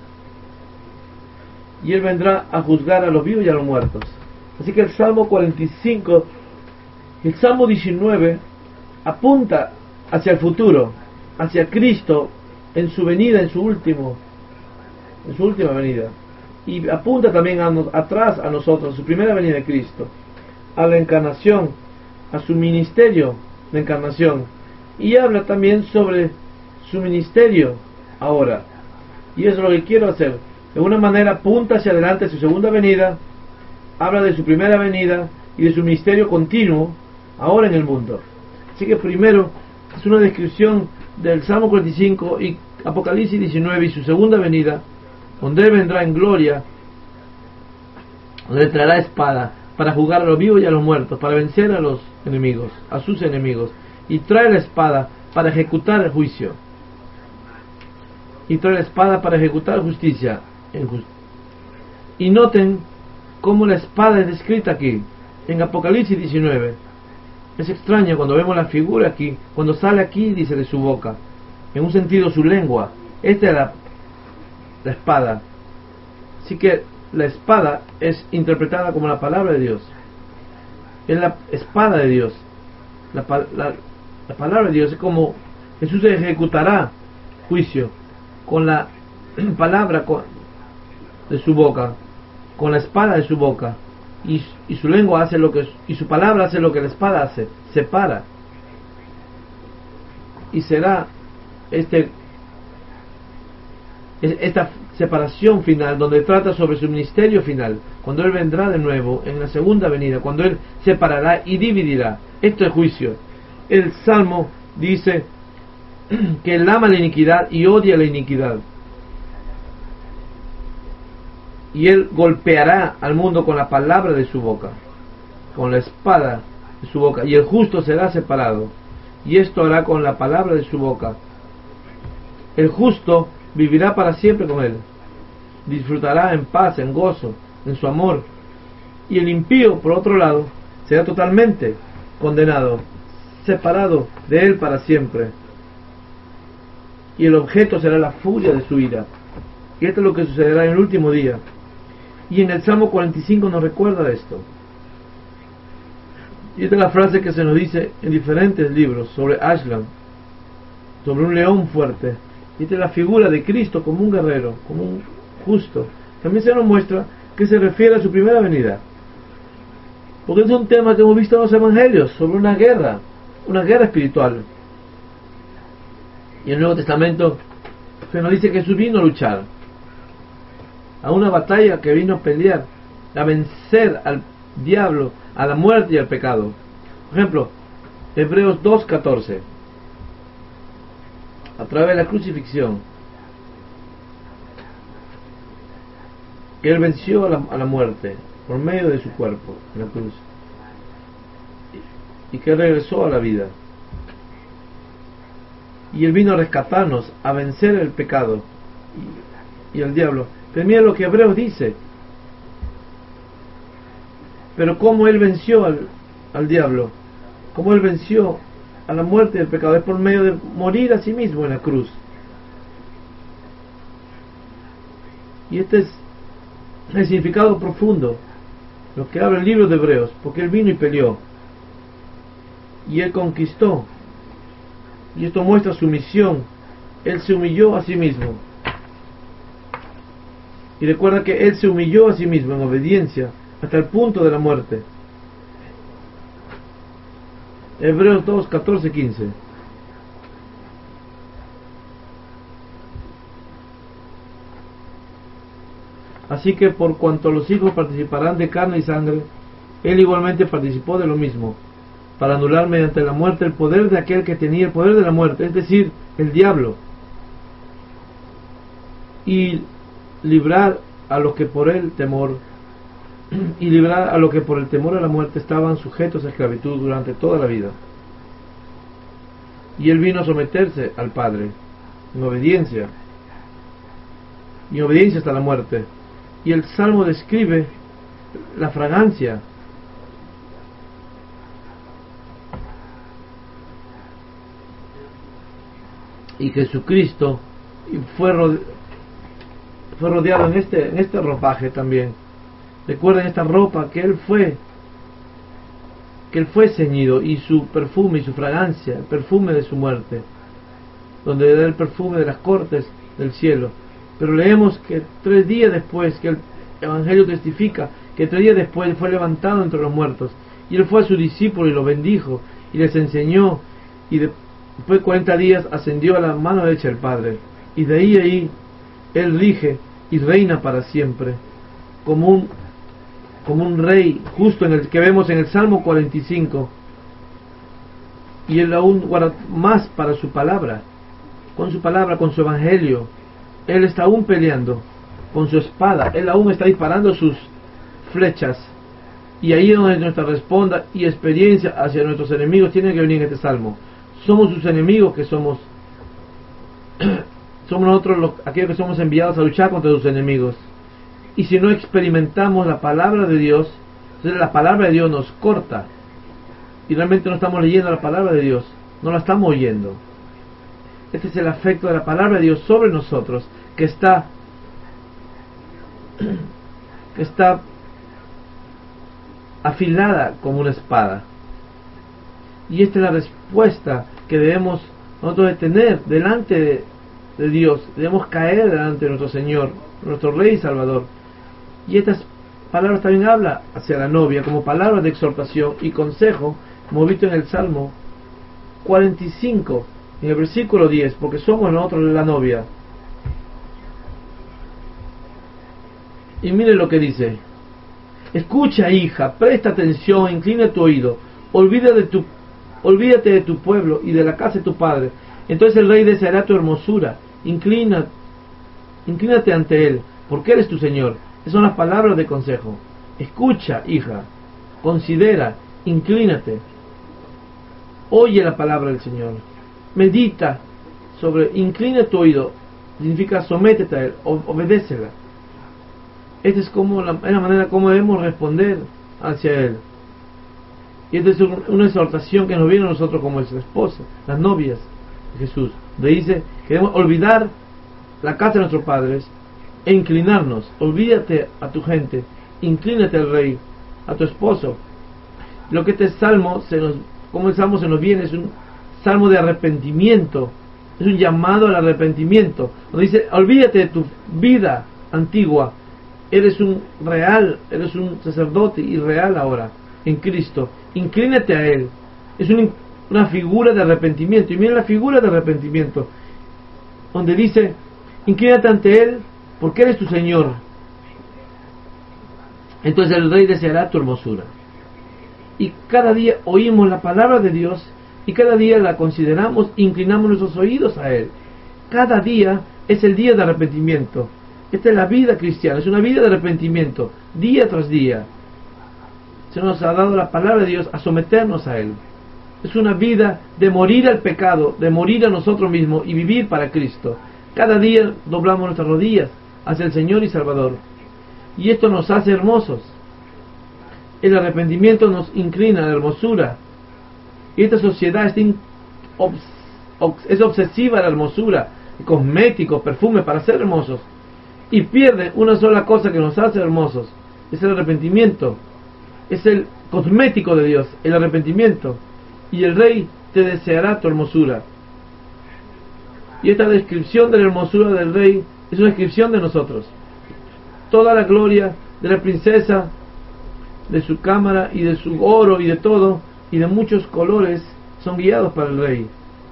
Y Él vendrá a juzgar a los vivos y a los muertos. Así que el Salmo 45, el Salmo 19 apunta hacia el futuro, hacia Cristo en su venida, en su última venida, y apunta también atrás a nosotros, su primera venida de Cristo, a la encarnación, a su ministerio de encarnación, y habla también sobre su ministerio ahora. Y eso es lo que quiero hacer. De una manera apunta hacia adelante a su segunda venida, habla de su primera venida y de su ministerio continuo ahora en el mundo. Así que primero es una descripción del Salmo 45 y Apocalipsis 19 y su segunda venida, donde Él vendrá en gloria, donde traerá espada para jugar a los vivos y a los muertos, para vencer a los enemigos, a sus enemigos, y trae la espada para ejecutar el juicio, y trae la espada para ejecutar justicia. Y noten cómo la espada es descrita aquí en Apocalipsis 19. Es extraño cuando vemos la figura aquí, cuando sale aquí dice de su boca, en un sentido su lengua. Esta es la espada. Así que la espada es interpretada como la palabra de Dios. Es la espada de Dios. La palabra de Dios es como Jesús ejecutará juicio con la palabra de su boca, con la espada de su boca, y su lengua hace lo que, y su palabra hace lo que la espada hace, separa. Y será esta separación final, donde trata sobre su ministerio final, cuando Él vendrá de nuevo en la segunda venida, cuando Él separará y dividirá. Esto es juicio. El Salmo dice que Él ama la iniquidad y odia la iniquidad, y Él golpeará al mundo con la palabra de su boca, con la espada de su boca, y el justo será separado, y esto hará con la palabra de su boca. El justo vivirá para siempre con Él, disfrutará en paz, en gozo, en su amor, y el impío, por otro lado, será totalmente condenado, separado de Él para siempre, y el objeto será la furia de su ira. Y esto es lo que sucederá en el último día. Y en el Salmo 45 nos recuerda esto. Y esta es la frase que se nos dice en diferentes libros sobre Ashland, sobre un león fuerte. Y esta es la figura de Cristo como un guerrero, como un justo. También se nos muestra que se refiere a su primera venida, porque es un tema que hemos visto en los evangelios, sobre una guerra espiritual. Y en el Nuevo Testamento se nos dice que Jesús vino a luchar, a una batalla, que vino a pelear, a vencer al diablo, a la muerte y al pecado. Por ejemplo, Hebreos 2:14, a través de la crucifixión, que Él venció a la muerte por medio de su cuerpo en la cruz, y que Él regresó a la vida, y Él vino a rescatarnos, a vencer el pecado y al diablo. Pero mira lo que Hebreos dice: pero cómo Él venció al diablo, cómo Él venció a la muerte y al pecado, es por medio de morir a sí mismo en la cruz. Y este es el significado profundo, lo que habla el libro de Hebreos, porque Él vino y peleó, y Él conquistó, y esto muestra su misión. Él se humilló a sí mismo, y recuerda que Él se humilló a sí mismo en obediencia hasta el punto de la muerte. Hebreos 2:14-15. Así que por cuanto los hijos participarán de carne y sangre, Él igualmente participó de lo mismo, para anular mediante la muerte el poder de aquel que tenía el poder de la muerte, es decir, el diablo, y librar a los que por el temor a la muerte estaban sujetos a esclavitud durante toda la vida. Y Él vino a someterse al Padre en obediencia, mi obediencia hasta la muerte. Y el Salmo describe la fragancia. Y Jesucristo fue rodeado en este ropaje también. Recuerden esta ropa que Él fue ceñido, y su perfume y su fragancia, el perfume de su muerte, donde da el perfume de las cortes del cielo. Pero leemos que 3 días después, que el Evangelio testifica, que 3 días después fue levantado entre los muertos, y Él fue a sus discípulos y los bendijo, y les enseñó, y después de 40 días ascendió a la mano derecha del Padre, y de ahí Él rige y reina para siempre, como un rey justo, en el que vemos en el Salmo 45. Y Él aún guarda más para su palabra, con su evangelio. Él está aún peleando con su espada, Él aún está disparando sus flechas. Y ahí es donde nuestra respuesta y experiencia hacia nuestros enemigos tiene que venir en este salmo. Somos sus enemigos, que somos nosotros aquellos que somos enviados a luchar contra sus enemigos. Y si no experimentamos la palabra de Dios, entonces la palabra de Dios nos corta, y realmente no estamos leyendo la palabra de Dios, no la estamos oyendo. Este es el efecto de la palabra de Dios sobre nosotros, que está afilada como una espada. Y esta es la respuesta que debemos nosotros de tener delante de Dios. Debemos caer delante de nuestro Señor, nuestro Rey y Salvador. Y estas palabras también habla hacia la novia como palabras de exhortación y consejo, como visto en el Salmo 45, en el versículo 10, porque somos nosotros la novia. Y mire lo que dice: escucha, hija, presta atención, inclina tu oído, olvídate de tu pueblo y de la casa de tu padre. Entonces el rey deseará tu hermosura. Inclínate ante él, porque él es tu Señor. Esas son las palabras de consejo. Escucha, hija, considera, inclínate, oye la palabra del Señor, medita inclina tu oído, significa sométete a él, obedécela. Esta es la manera como debemos responder hacia él. Y esta es una exhortación que nos viene a nosotros como su esposa, las novias de Jesús. Le dice que debemos olvidar la casa de nuestros padres e inclinarnos. Olvídate a tu gente, inclínate al rey, a tu esposo. Lo que este salmo como el salmo se nos viene, es un salmo de arrepentimiento, es un llamado al arrepentimiento, donde dice: olvídate de tu vida antigua, eres un sacerdote y real ahora en Cristo, inclínate a Él. Es una figura de arrepentimiento. Y miren la figura de arrepentimiento, donde dice: inclínate ante Él, porque Él es tu Señor. Entonces el Rey deseará tu hermosura. Y cada día oímos la palabra de Dios, y cada día la consideramos, inclinamos nuestros oídos a Él. Cada día es el día de arrepentimiento. Esta es la vida cristiana, es una vida de arrepentimiento, día tras día. Se nos ha dado la palabra de Dios a someternos a Él. Es una vida de morir al pecado, de morir a nosotros mismos y vivir para Cristo. Cada día doblamos nuestras rodillas hacia el Señor y Salvador. Y esto nos hace hermosos. El arrepentimiento nos inclina a la hermosura. Y esta sociedad es obsesiva a la hermosura, cosméticos, perfumes para ser hermosos. Y pierde una sola cosa que nos hace hermosos: es el arrepentimiento. Es el cosmético de Dios, el arrepentimiento. Y el Rey te deseará tu hermosura. Y esta descripción de la hermosura del Rey es una descripción de nosotros. Toda la gloria de la princesa, de su cámara y de su oro y de todo, y de muchos colores, son guiados para el Rey.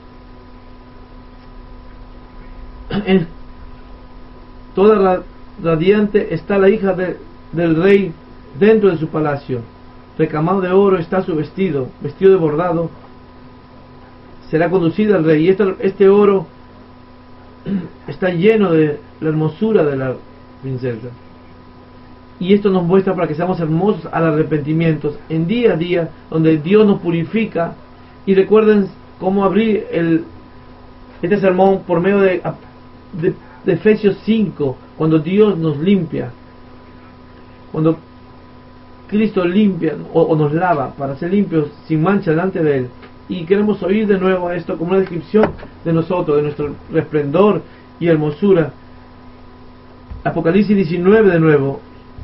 Toda radiante está la hija del Rey dentro de su palacio. Recamado de oro está su vestido de bordado. Será conducida al Rey. Y este oro está lleno de la hermosura de la princesa. Y esto nos muestra para que seamos hermosos al arrepentimiento, en día a día, donde Dios nos purifica. Y recuerden cómo abrir este sermón por medio de Efesios 5, Cuando Dios nos limpia, cuando Cristo limpia o nos lava para ser limpios sin mancha delante de Él. Y queremos oír de nuevo esto como una descripción de nosotros, de nuestro resplendor y hermosura. Apocalipsis 19 de nuevo.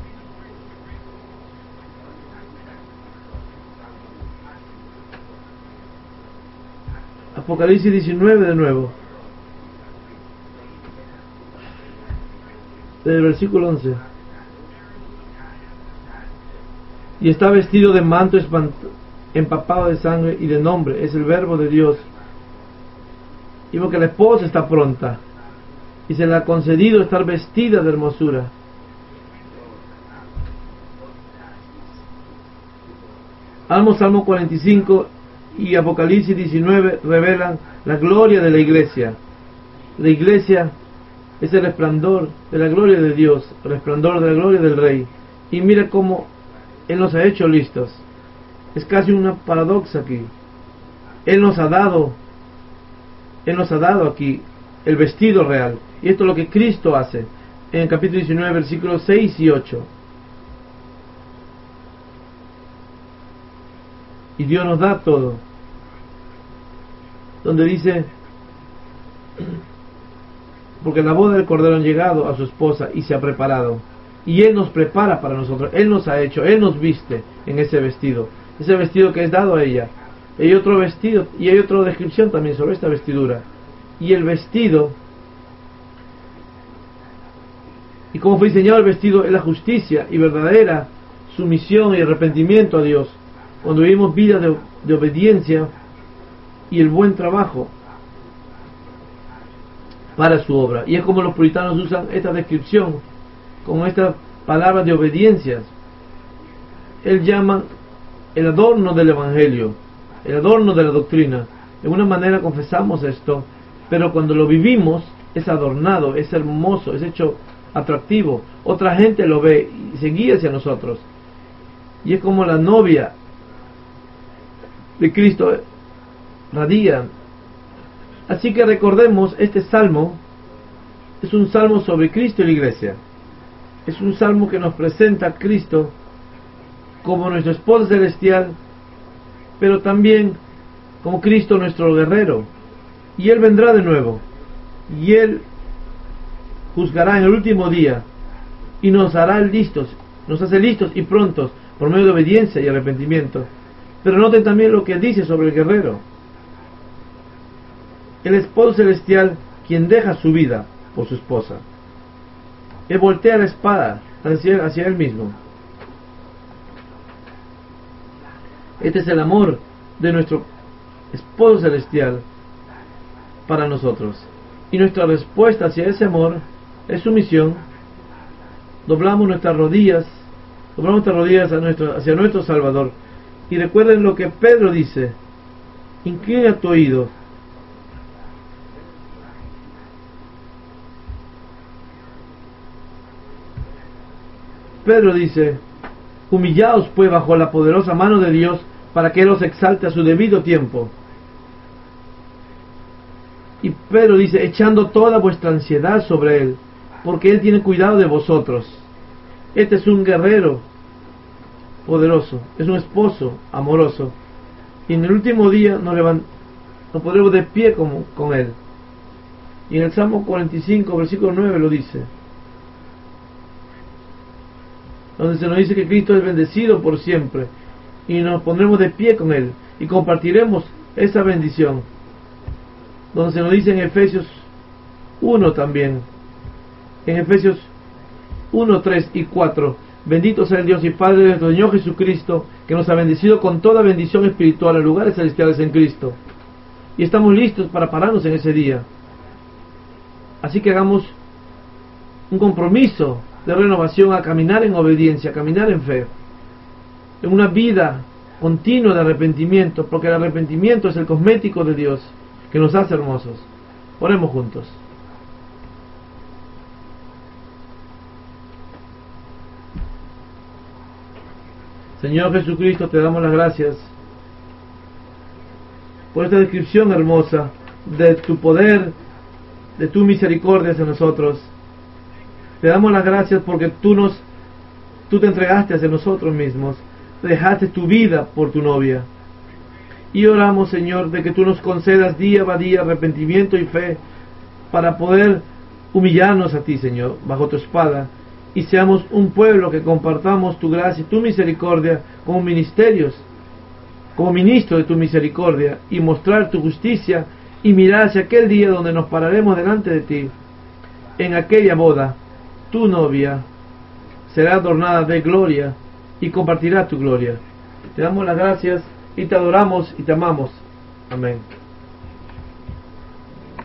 Apocalipsis 19 de nuevo. Del versículo 11. Y está vestido de manto empapado de sangre y de nombre, es el verbo de Dios. Y porque la esposa está pronta y se le ha concedido estar vestida de hermosura. Salmo 45 y Apocalipsis 19 revelan la gloria de la iglesia. La iglesia es el resplandor de la gloria de Dios, el resplandor de la gloria del Rey. Y mira cómo Él nos ha hecho listos. Es casi una paradoja aquí. Él nos ha dado aquí el vestido real. Y esto es lo que Cristo hace en el capítulo 19, versículos 6 y 8. Y Dios nos da todo. Donde dice, porque la boda del Cordero ha llegado a su esposa y se ha preparado. Y Él nos prepara para nosotros. Él nos ha hecho, Él nos viste en ese vestido. Ese vestido que es dado a ella. Y hay otro vestido, y hay otra descripción también sobre esta vestidura. Y el vestido, y como fue diseñado el vestido, es la justicia y verdadera sumisión y arrepentimiento a Dios. Cuando vivimos vida de obediencia y el buen trabajo para su obra. Y es como los puritanos usan esta descripción, con estas palabras de obediencia. Él llama el adorno del Evangelio, el adorno de la doctrina. De una manera confesamos esto, pero cuando lo vivimos es adornado, es hermoso, es hecho atractivo. Otra gente lo ve y se guía hacia nosotros. Y es como la novia de Cristo radia. Así que recordemos, este salmo es un salmo sobre Cristo y la iglesia. Es un salmo que nos presenta a Cristo como nuestro esposo celestial, pero también como Cristo nuestro guerrero. Y Él vendrá de nuevo, y Él juzgará en el último día, y nos hará listos, nos hace listos y prontos por medio de obediencia y arrepentimiento. Pero noten también lo que dice sobre el guerrero. El esposo celestial, quien deja su vida por su esposa. Él voltea la espada hacia él mismo. Este es el amor de nuestro esposo celestial para nosotros. Y nuestra respuesta hacia ese amor es sumisión. Doblamos nuestras rodillas hacia nuestro Salvador. Y recuerden lo que Pedro dice: inclina tu oído. Pedro dice: humillaos pues bajo la poderosa mano de Dios, para que Él os exalte a su debido tiempo. Y Pedro dice: echando toda vuestra ansiedad sobre Él, porque Él tiene cuidado de vosotros. Este es un guerrero poderoso, es un esposo amoroso. Y en el último día nos pondremos de pie con Él. Y en el Salmo 45, versículo 9 lo dice, donde se nos dice que Cristo es bendecido por siempre, y nos pondremos de pie con Él y compartiremos esa bendición. Donde se nos dice en Efesios 1 también, en Efesios 1, 3 y 4: bendito sea el Dios y Padre de nuestro Señor Jesucristo, que nos ha bendecido con toda bendición espiritual en lugares celestiales en Cristo. Y estamos listos para pararnos en ese día. Así que hagamos un compromiso de renovación a caminar en obediencia, a caminar en fe, en una vida continua de arrepentimiento, porque el arrepentimiento es el cosmético de Dios que nos hace hermosos. Oremos juntos. Señor Jesucristo, te damos las gracias por esta descripción hermosa de tu poder, de tu misericordia hacia nosotros. Te damos las gracias porque tú te entregaste hacia nosotros mismos, dejaste tu vida por tu novia. Y oramos, Señor, de que tú nos concedas día a día arrepentimiento y fe para poder humillarnos a ti, Señor, bajo tu espada, y seamos un pueblo que compartamos tu gracia y tu misericordia como ministerios, como ministros de tu misericordia, y mostrar tu justicia y mirar hacia aquel día donde nos pararemos delante de ti. En aquella boda, tu novia será adornada de gloria y compartirá tu gloria. Te damos las gracias y te adoramos y te amamos. Amén.